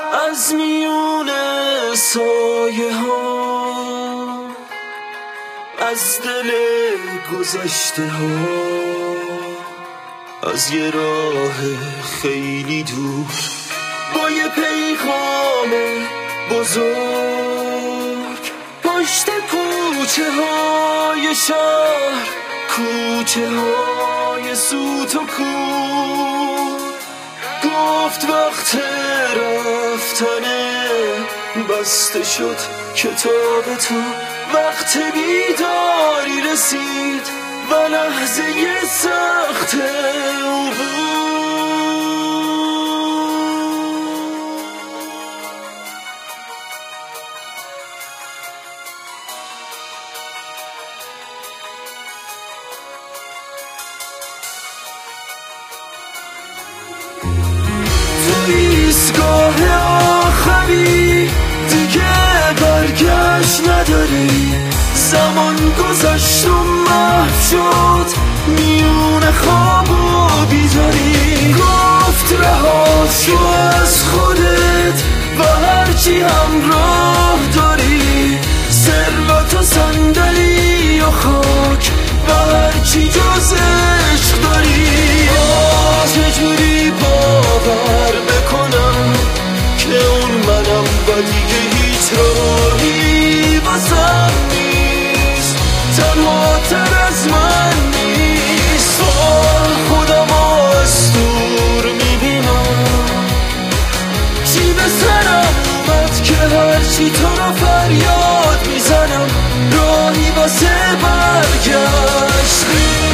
از میون سایه ها، از دل گذشته ها، از یه راه خیلی دور، با یه پیغام بزرگ پشت کوچه های شهر، کوچه های سوت و کور. گفت وقت رفتنه، بسته شد کتاب تو. وقت بیداری رسید و لحظه سخت عبور. تو ایستگاه آخری دیگه برگشت نداری. زمان گذشت و محو شد میون خواب و بیداری. گفت رها شو از خودت و هرچی همراه داری، ثروت و صندلی و خاک و هرچی جز عشق داری. چجوری باور بکنم که اون منم و دیگه هیچ راهی واسم نیست، تنها تر از من نیست. خودم از دور میبینم، چی به سرم اومد که هرچی تو رو فریاد میزنم، راهی واسه برگشت نیست.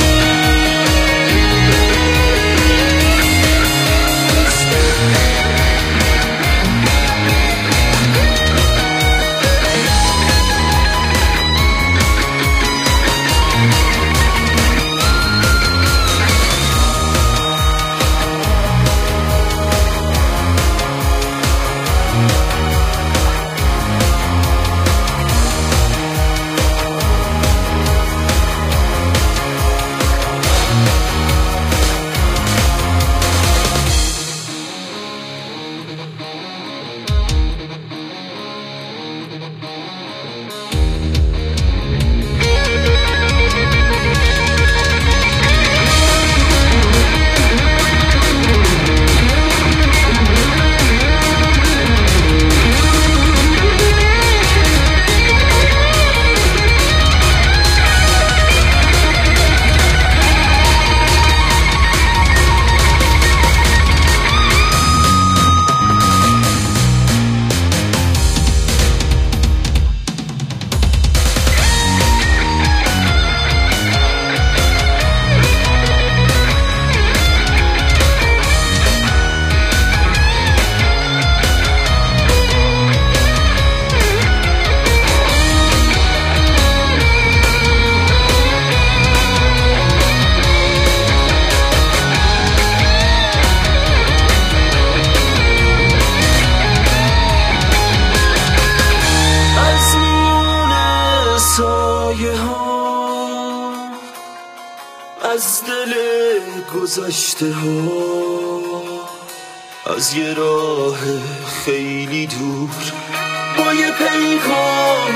از دل گذشته ها، از یه راه خیلی دور، با یه پیغام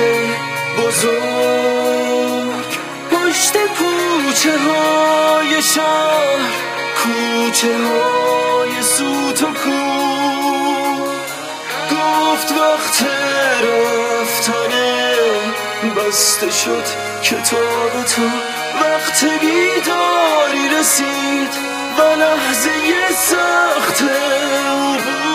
بزرگ پشت کوچه های شهر، کوچه های سوت و کور. گفت وقت رفتنه، بسته شد کتاب تو. وقت بیداری رسید و لحظه سخت عبور.